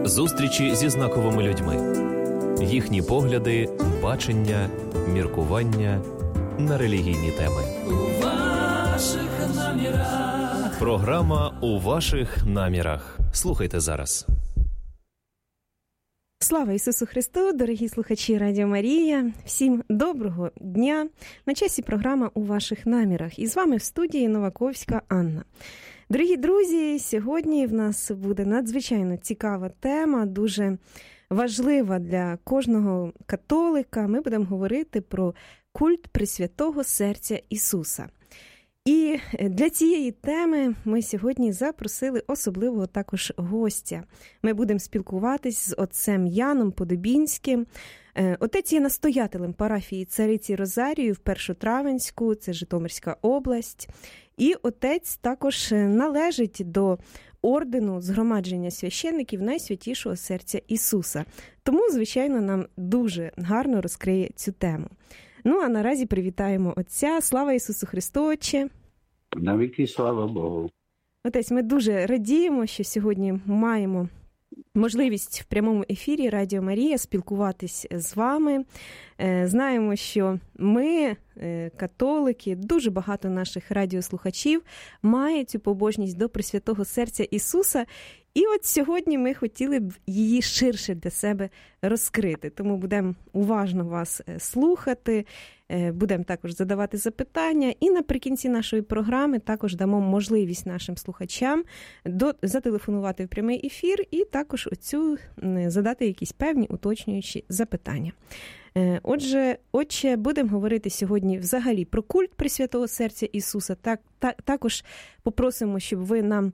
Зустрічі зі знаковими людьми. Їхні погляди, бачення, міркування на релігійні теми. У ваших намірах. Програма «У ваших намірах». Слухайте зараз. Слава Ісусу Христу, дорогі слухачі Радіо Марія. Всім доброго дня. На часі програма «У ваших намірах». І з вами в студії Новаковська Анна. Дорогі друзі, сьогодні в нас буде надзвичайно цікава тема, дуже важлива для кожного католика. Ми будемо говорити про культ Пресвятого Серця Ісуса. І для цієї теми ми сьогодні запросили особливого також гостя. Ми будемо спілкуватись з отцем Яном Подобінським. Отець є настоятелем парафії Цариці Розарії в Першотравенську, це Житомирська область. І отець також належить до ордену згромадження священників Найсвятішого Серця Ісуса. Тому, звичайно, нам дуже гарно розкриє цю тему. Ну, а наразі привітаємо отця. Слава Ісусу Христу, Отче! Навіки слава Богу! Отець, ми дуже радіємо, що сьогодні маємо можливість в прямому ефірі Радіо Марія спілкуватись з вами. Знаємо, що ми, католики, дуже багато наших радіослухачів має цю побожність до Пресвятого Серця Ісуса. І от сьогодні ми хотіли б її ширше для себе розкрити. Тому будемо уважно вас слухати, будемо також задавати запитання. І наприкінці нашої програми також дамо можливість нашим слухачам зателефонувати в прямий ефір і також задати якісь певні уточнюючі запитання. Отже, будемо говорити сьогодні взагалі про культ Пресвятого Серця Ісуса. Також попросимо, щоб ви нам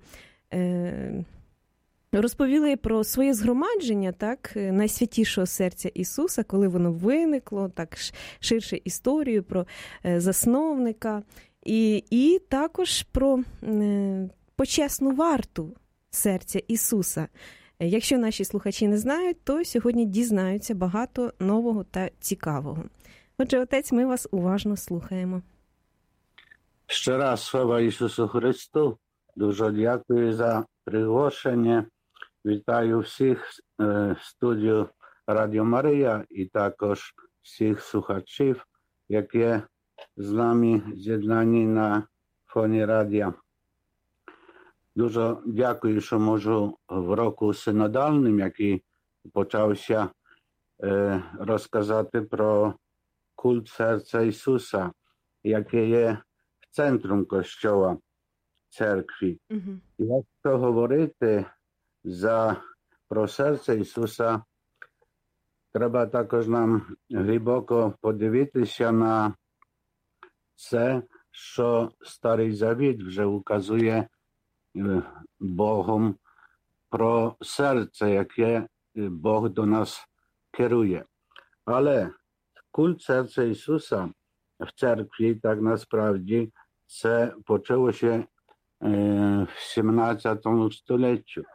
розповіли про своє згромадження, так, Найсвятішого Серця Ісуса, коли воно виникло, так ширше історію про засновника, і також про почесну варту Серця Ісуса. Якщо наші слухачі не знають, то сьогодні дізнаються багато нового та цікавого. Отже, отець, ми вас уважно слухаємо. Ще раз слава Ісусу Христу. Дуже дякую за приглашення. Вітаю всіх в студію Радіо Марія і також всіх слухачів, які з нами з'єднані на фоні радіо. Дуже дякую, що можу в року синодальним, який почався, розказати про культ Серця Ісуса, який є в центрі Костьола, церкві. Угу. Якщо говорити про Серце Ісуса, треба також нам глибоко подивитися на це, що Старий Завіт вже указує Богом про серце, яке Бог до нас керує. Але культ Серця Ісуса в церкві, так насправді, це почалося в 17 столітті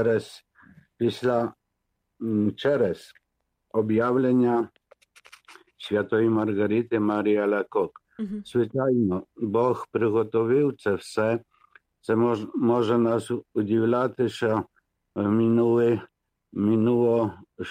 через об'явлення Святої Маргарити Марії Алакок. Звичайно, Бог приготовив це все. Це може нас удивляти, що минуло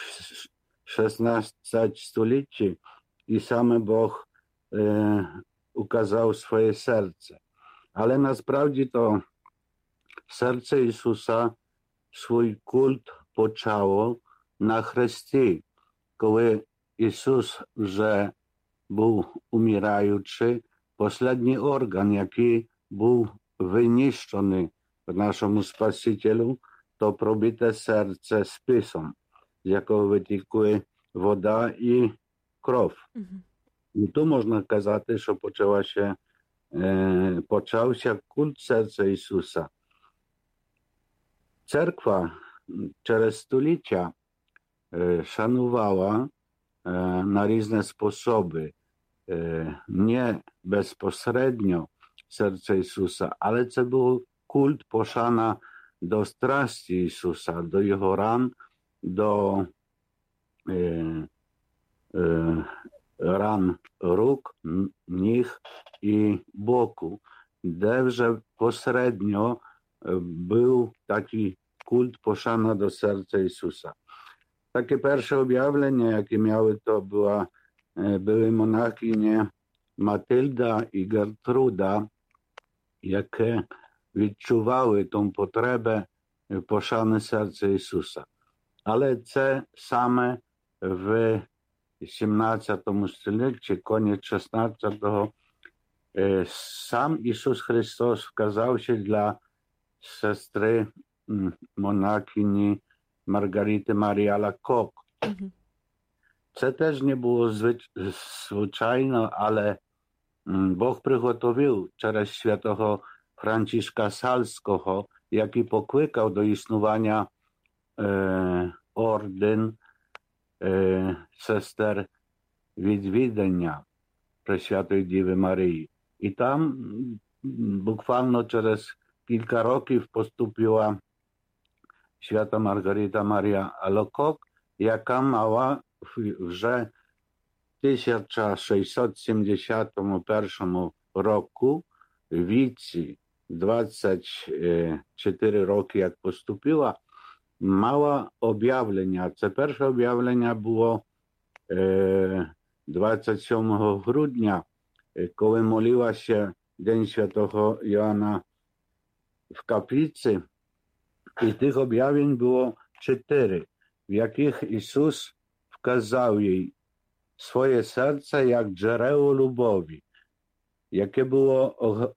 16 століття, і саме Бог указав своє серце. Але насправді то серце Ісуса свій культ почало на хресті, коли Ісус вже був умираючий, останній орган, який був винищений в нашому Спасителю, то пробите серце списом, з якого витікає вода і кров. І то можна казати, що почався культ Серця Ісуса. Церква через століття шанувала на різні способи, не безпосередньо Серце Ісуса, але це був культ, пошана до страсті Ісуса, до Його ран, до ран рук, ніг і боку, де вже посередньо був такий культ, пошана до серця Ісуса. Таке перше об'явлення, яке miały, to były monarchinie Матильда і Гертруда, яке відчували ту потребу пошани серця Ісуса. Але це саме в 17 столітті, кінець 16-го, сам Ісус Христос вказавши для сестри монахині Маргарити Марії Алакок. Це теж не було звичайно, але Бог приготовив через святого Франциszka Salskiego, який покликав до існування орден сестер відвідання Пресвятої Діви Марії. І там буквально через кілька років поступила свята Маргарита Марія Алакок, яка мала вже в 1671 року в віці 24 роки, як поступила, мала об'явлення. Це перше об'явлення було 27 грудня, коли молилася День Святого Йоанна в каплиці. І тих об'явлень було 4, в яких Ісус вказав їй своє серце як джерело любові, яке було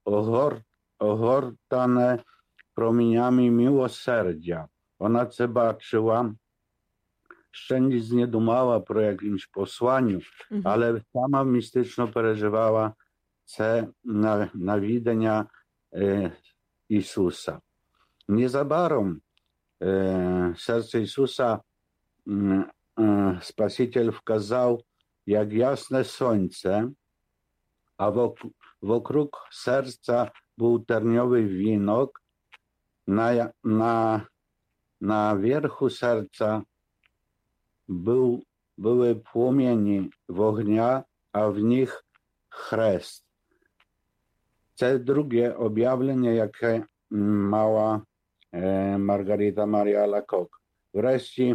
огортане проміннями милосердя. Вона це бачила, ще ніч не думала про якимсь посланню, але сама містично переживала це навідання Ісуса. Незабаром серце Ісуса Спаситель вказав, як ясне сонце, а вокруг серця був терньовий вінок, на верху серця були пламені вогня, а в них хрест. Це друге об'явлення, яке мала Маргарита Марія Алакок. Врешті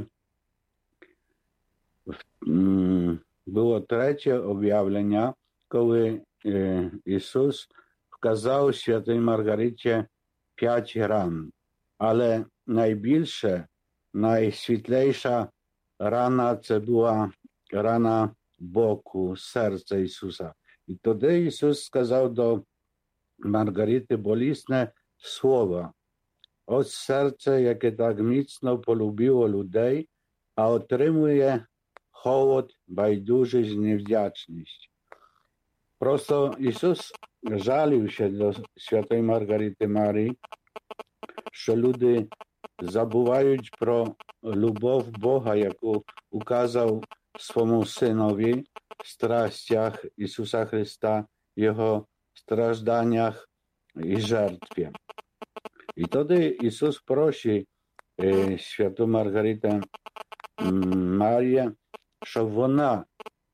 було третє об'явлення, коли Ісус вказав святій Маргариті 5 ран. Але найбільше, найсвітліша рана – це була рана боку, серця Ісуса. І тоді Ісус сказав до Маргарити болісне слово. Ось серце, яке так міцно полюбило людей, а отримує холод, байдужість, невдячність. Просто Ісус жалівся до святої Маргарити Марії, що люди забувають про любов Бога, яку указав своєму Синові в страстях Ісуса Христа, Його стражданнях і жертві. І тоді Ісус просить святу Маргариту Марію, щоб вона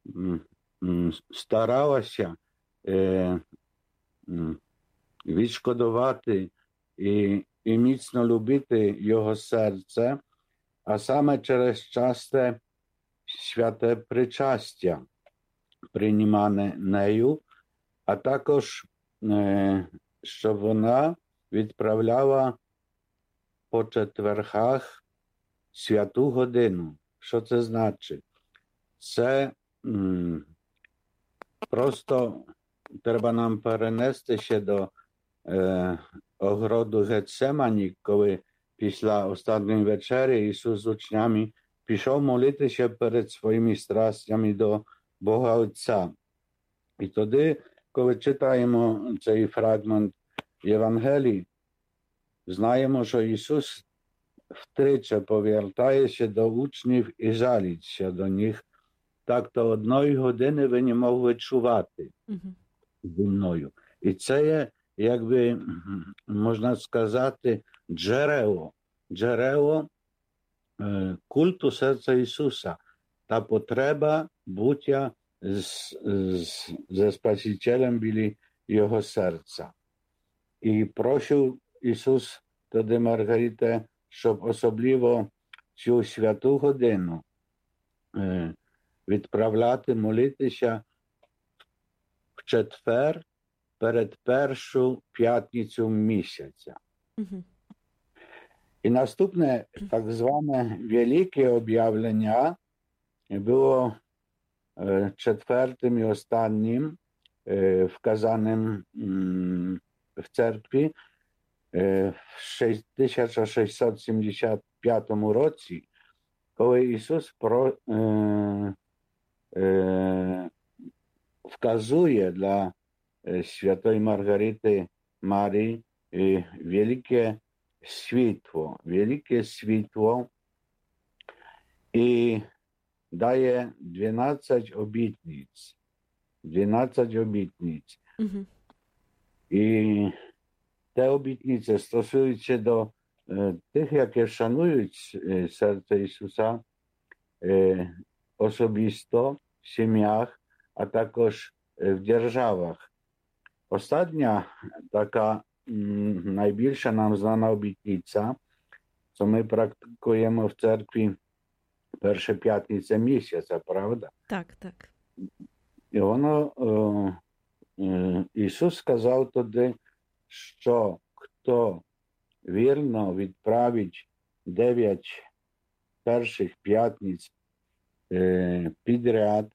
старалася відшкодувати і міцно любити його серце, а саме через часте святе причастя, приймане нею, а також, щоб вона відправляла по четвергах святу годину. Що це значить? Це просто треба нам перенести ще до огороду Гетсемані, коли після останньої вечері Ісус з учнями пішов молитися перед своїми страстями до Бога Отця. І тоді, коли читаємо цей фрагмент Євангелії, знаємо, що Ісус втричі повертається до учнів і жаліться до них. Так-то одної години ви не могли чувати зі мною. І це є, якби, можна сказати, джерело культу серця Ісуса. Та потреба буття ze Spasicielem біля Його серця. І просив Ісус тоді Маргарите щоб особливо цю святу годину відправляти, молитися в четвер перед першу п'ятницю місяця. І наступне так зване велике об'явлення було четвертим і останнім вказаним в церкві в 1675 році, коли Ісус вказує для Святої Маргарити Марії велике світло і дає 12 обітниць. 12 обітниць. І те обітниці стосуються до тих, які шанують серце Ісуса особисто в сім'ях, а також в державах. Остання така найбільша нам знана обітниця, що ми практикуємо в церкві перша п'ятниця місяця, правда? Так, так. І воно, Ісус сказав тоді, що хто вірно відправить 9 перших п'ятниць підряд,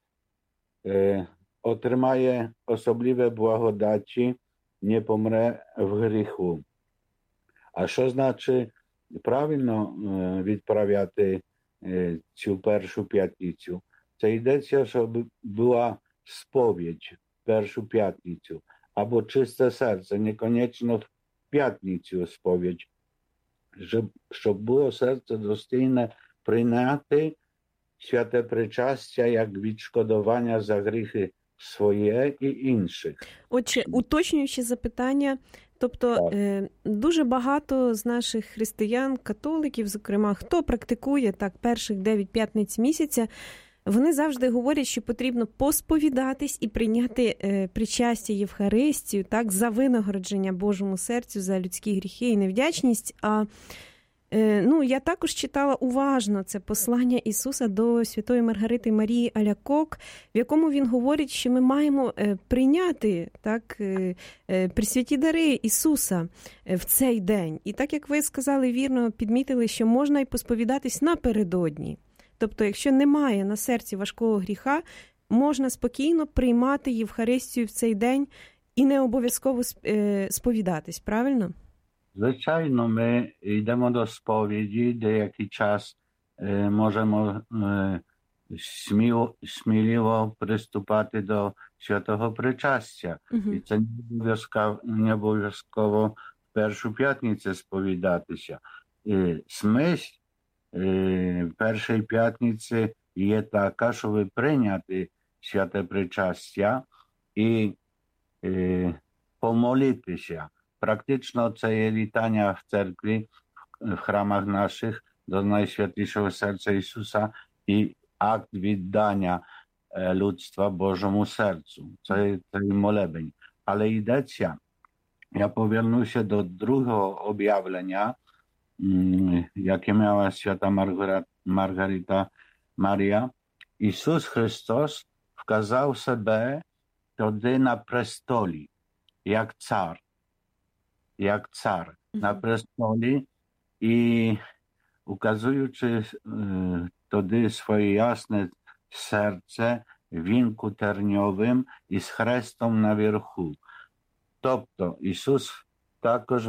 отримає особливе благодаті, не помре в гріху. А що значить правильно відправляти цю першу п'ятницю? Це йдеться, щоб була сповідь в першу п'ятницю, або чисте серце, неконечно в п'ятницю сповідь, щоб було серце достойне прийняти святе причастя як відшкодування за гріхи своє і інших. Отже, уточнюючи запитання, тобто дуже багато з наших християн, католиків, зокрема, хто практикує так перших 9 п'ятниць місяця, вони завжди говорять, що потрібно посповідатись і прийняти причастя Євхаристію, так, за винагородження Божому серцю, за людські гріхи і невдячність. А я також читала уважно це послання Ісуса до Святої Маргарити Марії Алякок, в якому він говорить, що ми маємо прийняти так, пресвяті дари Ісуса в цей день. І так, як ви сказали, вірно підмітили, що можна і посповідатись напередодні. Тобто, якщо немає на серці важкого гріха, можна спокійно приймати Євхаристію в цей день і не обов'язково сповідатись, правильно? Звичайно, ми йдемо до сповіді, деякий час можемо сміливо приступати до святого причастя. І це не обов'язково в першу п'ятницю сповідатися. Смисл першої п'ятниці є така, щоб прийняти святе причастя і помолитися. Практично це є вітання в церкві, в храмах наших до Найсвятішого серця Ісуса і акт віддання людства Божому серцю. Це молебень. Але йдеться, я повернуся до другого об'явлення, яке мала свята Маргарита Марія. Ісус Христос вказав себе тоді на престолі, як цар на престолі, і указуючи тоді своє ясне серце вінку терньовим із хрестом наверху. Тобто Ісус також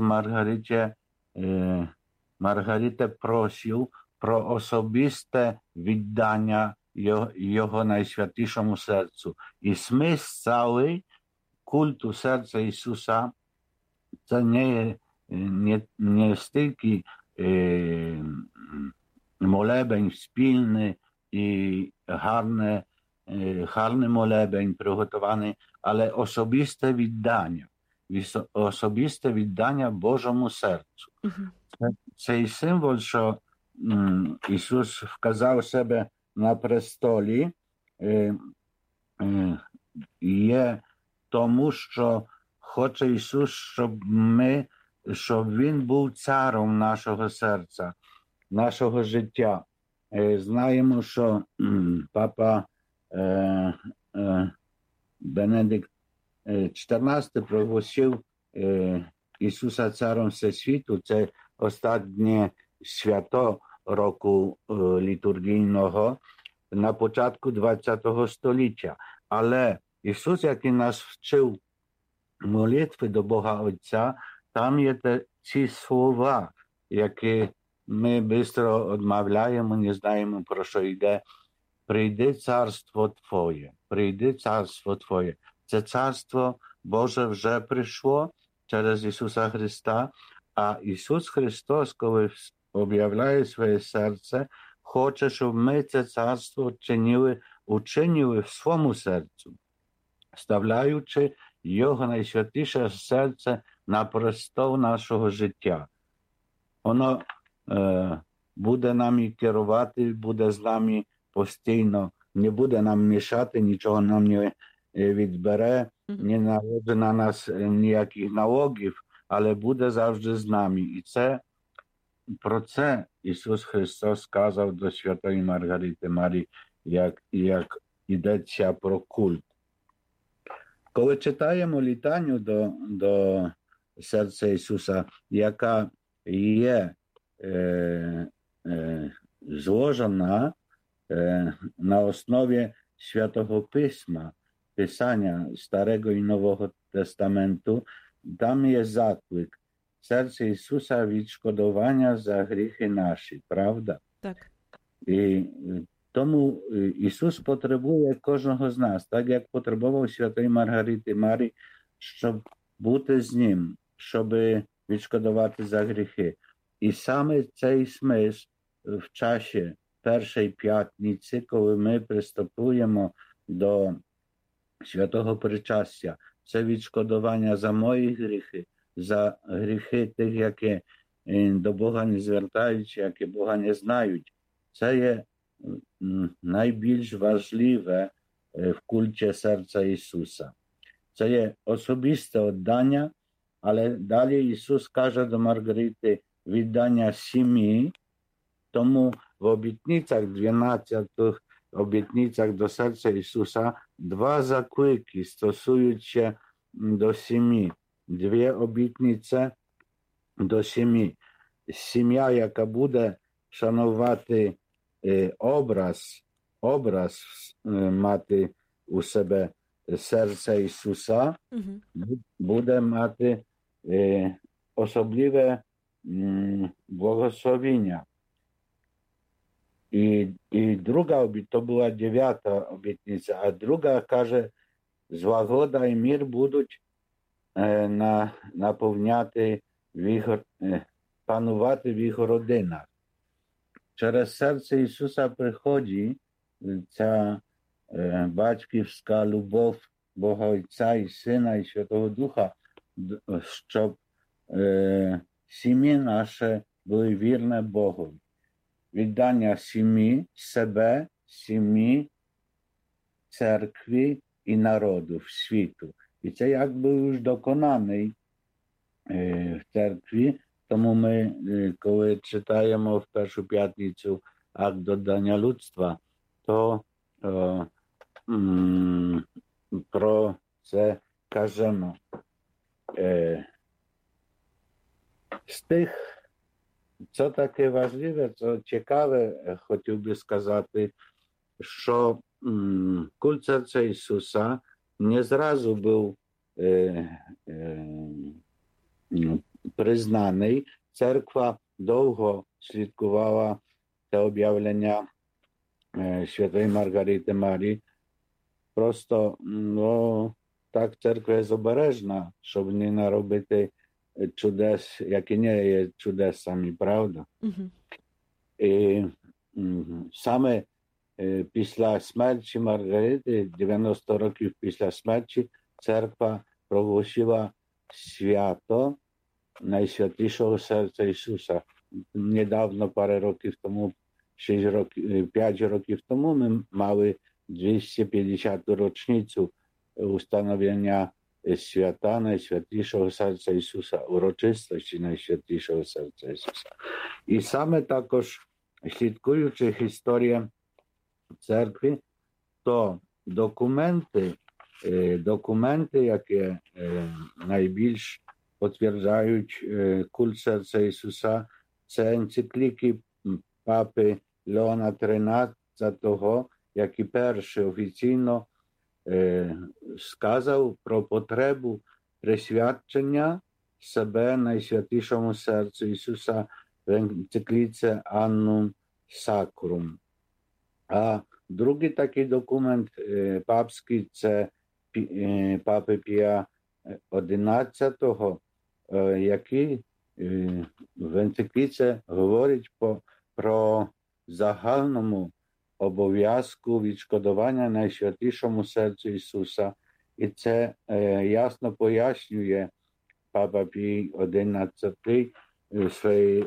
Маргарита просив про особисте віддання Його найсвятішому серцю. І смисл цілий культу серця Ісуса це не стільки молебень спільний і гарний молебень приготований, але особисте віддання Божому серцю. Цей символ, що Ісус вказав себе на престолі, є тому, що хоче Ісус, щоб ми щоб він був царом нашого серця, нашого життя. Знаємо, що папа Бенедикт XIV проголосив Ісуса царом всесвіту. Це останнє свято року літургійного на початку ХХ століття. Але Ісус, який нас вчив молитви до Бога Отця, там є ці слова, які ми швидко відмовляємо, не знаємо, про що йде. Прийди царство Твоє, прийди царство Твоє. Це царство Боже вже прийшло через Ісуса Христа, а Ісус Христос, коли об'являє своє серце, хоче, щоб ми це царство учинили в своєму серцю, ставляючи Його найсвятіше серце на престол нашого життя. Воно буде нами керувати, буде з нами постійно, не буде нам мішати, нічого нам не відбере, не наложить на нас ніяких налогів, але буде завжди з нами. І про це Ісус Христос сказав до Святої Маргарити Марії, як йдеться про культ. Коли читаємо літанню до серця Ісуса, яка є зложена на основі Святого Письма, Писання Старого і Нового Тестаменту, там є заклик. Серце Ісуса відшкодування за гріхи наші, правда? Так. І тому Ісус потребує кожного з нас, так як потребував Святої Маргарити Марії, щоб бути з Ним, щоб відшкодувати за гріхи. І саме цей смисл в часі Першої П'ятниці, коли ми приступуємо до Святого Причастя, це відшкодування за мої гріхи, за гріхи тих, які до Бога не звертаються, які Бога не знають. Це є найбільш важливе в культі серця Ісуса. Це є особисте віддання, але далі Ісус каже до Маргарити віддання сім'ї, тому в обітницях, 12 обітницях до серця Ісуса, два заклики стосуються до сім'ї. Дві обітниці до сім'ї. Сім'я, яка буде шанувати образ мати у себе серце Ісуса, буде мати особливе благословення. І друга, то була 9-та обітниця, а друга каже, злагода і мир будуть наповняти, панувати в їх родинах. Через серце Ісуса приходить ця батьківська любов Бога Отця і Сина і Святого Духа, щоб сім'ї наші були вірні Богу. Віддання сім'ї, себе, сім'ї, церкві і народу, світу. І це якби вже доконаний в церкві. Тому ми, коли читаємо в Першу П'ятницю акт додання людства, то про це кажемо. З тих, що таке важливе, що цікаве, хотів би сказати, що культ серця Ісуса не зразу був признаний. Церква довго слідкувала те об'явлення Святої Маргарити Марії. Просто, так церква є обережна, щоб не наробити чудес, які не є чудесами, правда? І саме після смерті Маргарити, 90 років після смерті, церква проголосила свято найсвятішого серця Ісуса. Недавно, пару років тому, 5 років тому, ми мали 250-ту річницю установлення свята Найсвятішого Серця Ісуса, урочистості Найсвятішого Серця Ісуса. І саме також, слідкуючи історію церкви, то документи, які найбільш підтверджують культ Серця Ісуса, це енцикліки папи Леона XIII, який перший офіційно сказав про потребу присвячення себе Найсвятішому Серцю Ісуса в енцикліці Annum Sacrum. А другий такий документ папський – це папи Пія XI, який в енцикліці говорить про загальному обов'язку відшкодування Найсвятішому Серцю Ісуса. І це ясно пояснює папа Пій XI в своїй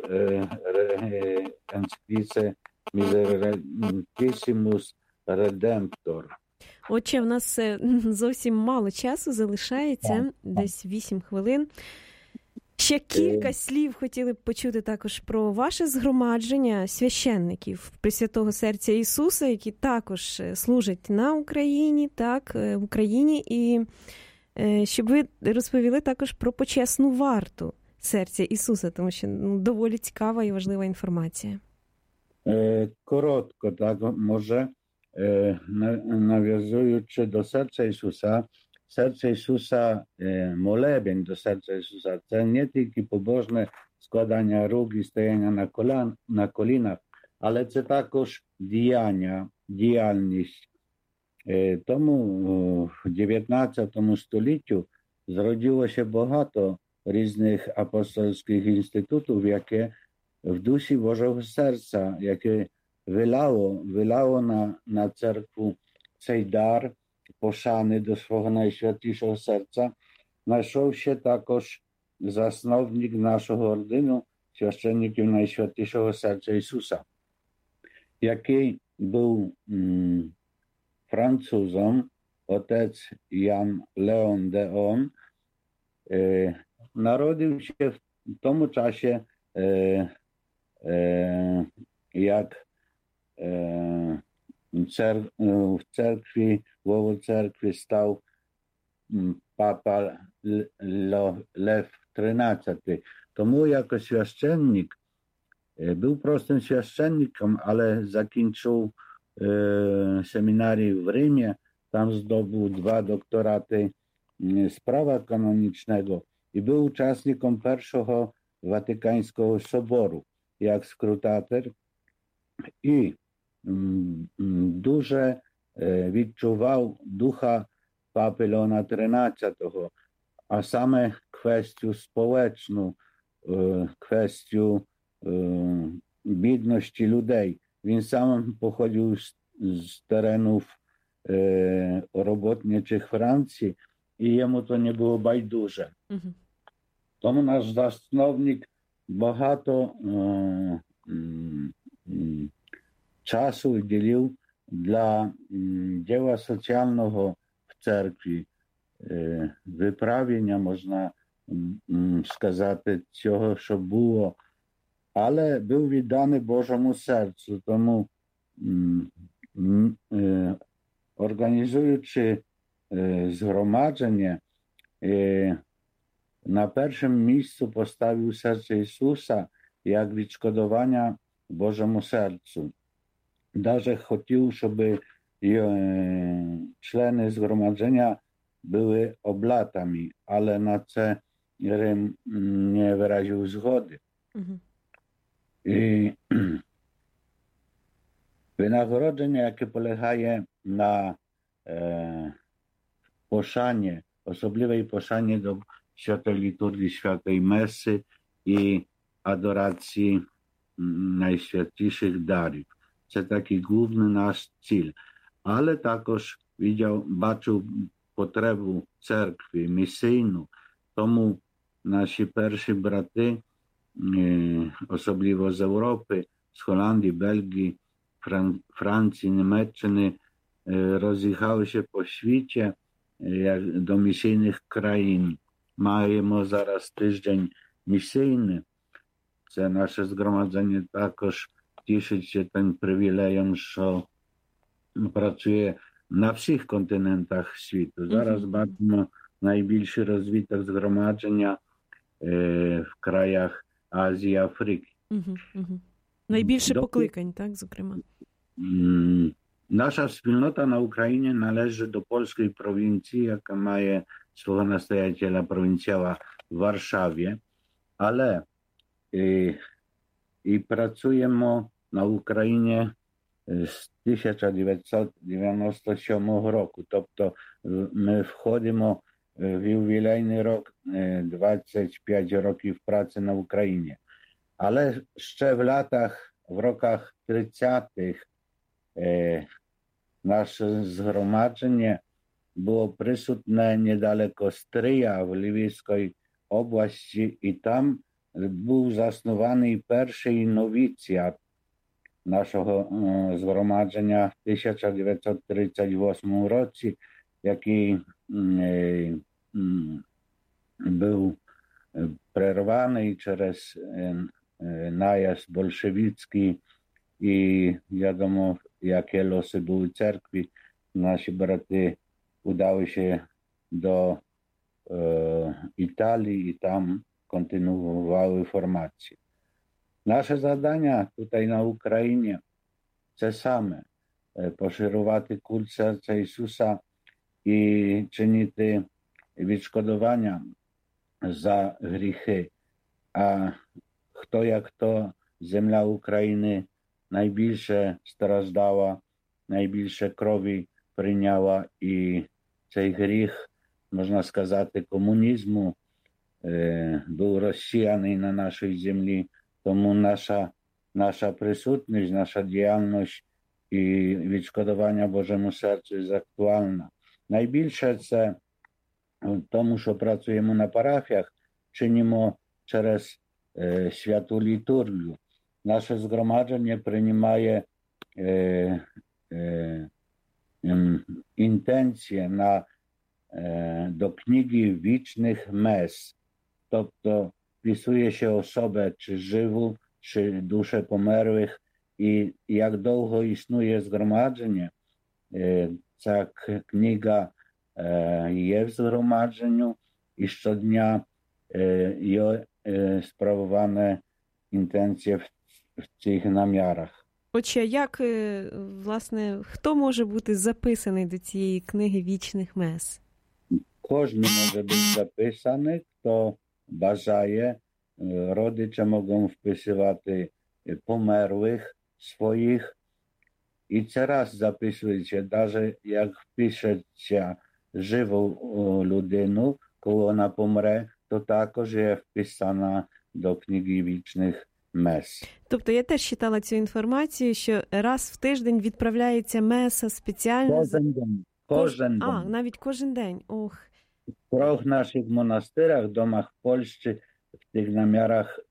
енцикліці Miserentissimus Redemptor. Отже, в нас зовсім мало часу залишається, десь 8 хвилин. Ще кілька слів хотіли б почути також про ваше згромадження священників Пресвятого Серця Ісуса, які також служать на Україні, так, в Україні, і щоб ви розповіли також про почесну варту Серця Ісуса, тому що доволі цікава і важлива інформація. Коротко, так, може, nawiązując do serca Jezusa, serce Jezusa, molebień do serca Jezusa, to nie tylko pobożne składania róg i stajenia na kolinach, ale це також діяльність. Тому в 19 століттю зродилося багато різних апостольських інститутів, які в дусі Божого серця, яке вилало на церкву цей дар пошани до свого Найсвятішого Серця, знайшовся також засновник нашого ордену, священників Найсвятішого Серця Ісуса, який був французом, отець Ян Леон де Он, народився в тому часі, як в церкві, в Овоцеркві став папа Лев XIII. Тому як священник, був простим священником, але закінчив семінарію в Римі, там здобув 2 докторати з права канонічного і був учасником Першого Ватиканського собору як скрутатор і дуже відчував духа папи Леона XIII, а саме квестію спoleczну, квестію бідності людей. Він сам походив з теренів робітничих Франції, і йому то не було байдуже. Тому наш засновник багато часу виділив для діла соціального в церкві, виправлення, можна сказати, цього, що було, але був відданий Божому серцю. Тому, організуючи згромадження, на першому місці поставив серце Ісуса як відшкодування Божому серцю. Навіть хотів, щоб члени згромадження були облатами, але на це Рим не виразив згоди. І винагородження, яке полягає на пошані, особливій пошані до Świętej Liturgii, Świętej Mesy i adoracji najświętszych darów. To taki główny nasz cel. Ale також бачив потребу церкви, місійну. Тому наші перші брати, особливо з Європи, з Голландії, Бельгії, Франції, Німеччини, роз'їхалися по світі до місійних країн. Маємо зараз тиждень місійний. Це наше згромадження також тішиться тим привілеєм, що працює на всіх континентах світу. Зараз бачимо найбільший розвиток згромадження в краях Азії, Африки. Найбільше покликань, так, зокрема? Наша спільнота на Україні належить до польської провінції, яка має свого настоятеля провінціала в Варшаві, але і працюємо на Україні з 1997 року. Тобто ми входимо в ювілейний рік 25 років праці на Україні. Але ще в роках 30-х наше згромадження було присутне недалеко Стрия в Львівській області, і там був заснований перший новіціат нашого згромадження в 1938 році, який був przerwanej через najazd bolszewicki i wiadomo, jakie losy były w cerkwi. Nasi braty udały się do Italii i tam kontynuowały formację. Nasze zadania tutaj na Ukrainie te same. Poszerować kult serca Jezusa i czynić відшкодування за гріхи. А хто як то, земля України найбільше страждала, найбільше крові прийняла, і цей гріх, можна сказати, комунізму був розсіяний на нашій землі. Тому наша присутність, наша діяльність і відшкодування Божому серцю є актуальна. Найбільше це тому, що працюємо на парафіях, чинимо через святу літургію. Наше згромадження приймає інтенцію до книги вічних мес. Тобто вписує się osobę, czy żywą, czy duszę pomerłych i jak długo istnieje zgromadzenie, ta kniga jest w zgromadzeniu i щодня є sprawowane intencje в цих намірах. Отже, як, власне, хто може бути записаний до цієї книги вічних мес? Кожен може бути записаний, хто бажає. Родичі можуть вписувати померлих своїх. І це раз записується, навіть як впишеться живу людину, коли вона помре, то також є вписана до книги вічних мес. Тобто я теж читала цю інформацію, що раз в тиждень відправляється меса спеціально... Кожен день. Кожен день. Навіть кожен день. Ох. В трьох наших монастирах, домах в Польщі, в тих намірах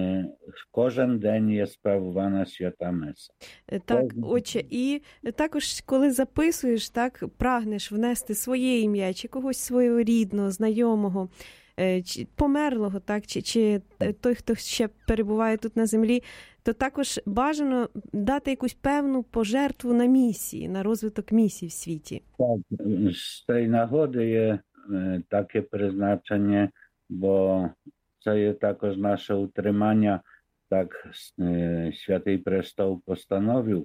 кожен день є справована свята меса. Так, отче, і також, коли записуєш, так, прагнеш внести своє ім'я, чи когось свого рідного, знайомого, чи померлого, так, чи той, хто ще перебуває тут на землі, то також бажано дати якусь певну пожертву на місії, на розвиток місій в світі. Так, з цієї нагоди є таке призначення, бо це є також наше утримання, так Святий Престол постановив,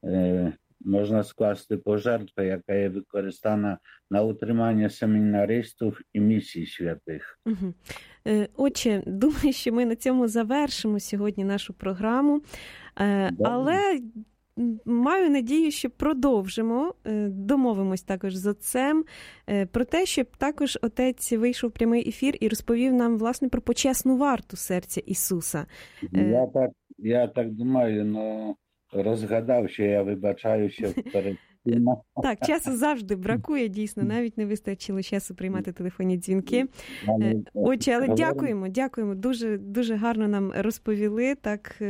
можна скласти пожертву, яка є використана на утримання семінаристів і місій святих. Угу. Отче, думаю, що ми на цьому завершимо сьогодні нашу програму, але маю надію, що продовжимо, домовимось також з отцем про те, щоб також отець вийшов в прямий ефір і розповів нам, власне, про почесну варту серця Ісуса. Я так думаю, но розгадав, що я вибачаюся перед тим. Так, часу завжди бракує, дійсно, навіть не вистачило часу приймати телефонні дзвінки. Отже, але дякуємо, дуже гарно нам розповіли, так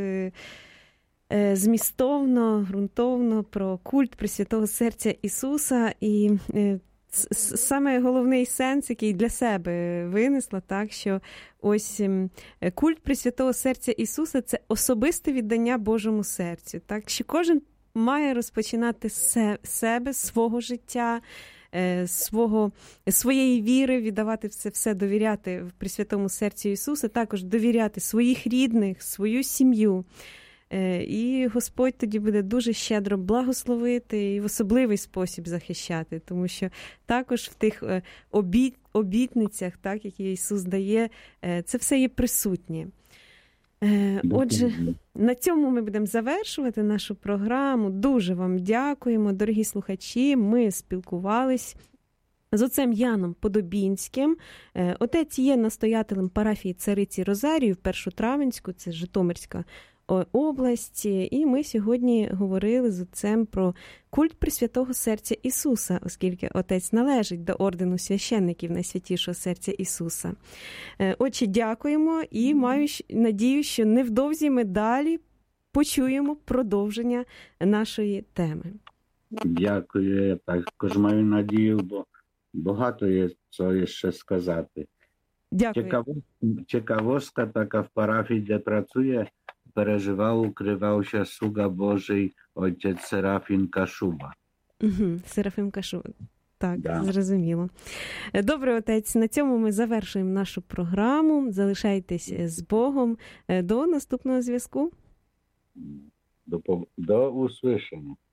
змістовно, ґрунтовно про культ Пресвятого серця Ісуса. І саме головний сенс, який для себе винесла, так, що ось культ Пресвятого серця Ісуса – це особисте віддання Божому серцю. Так, що кожен має розпочинати з себе, свого життя, своєї віри, віддавати все, довіряти в Пресвятому серцю Ісуса, також довіряти своїх рідних, свою сім'ю. І Господь тоді буде дуже щедро благословити і в особливий спосіб захищати, тому що також в тих обітницях, так, які Ісус дає, це все є присутнє. Отже, на цьому ми будемо завершувати нашу програму. Дуже вам дякуємо, дорогі слухачі. Ми спілкувались з отцем Яном Подобінським. Отець є настоятелем парафії Цариці Розарії в Першотравенську, це Житомирська область. І ми сьогодні говорили з отцем про культ Пресвятого серця Ісуса, оскільки отець належить до ордену священників Найсвятішого серця Ісуса. Отже, дякуємо і маю надію, що невдовзі ми далі почуємо продовження нашої теми. Дякую, я також маю надію, бо багато є що ще сказати. Дякую. Ciekawostka taka w parafii, gdzie pracuję, ukrywał się sługa Bożий ojciec Serafin Kaszuba. Серафим Кашуба. Так, Да. Зрозуміло. Добре, отець, на цьому ми завершуємо нашу програму. Залишайтесь з Богом. До наступного зв'язку. Do usłyszenia.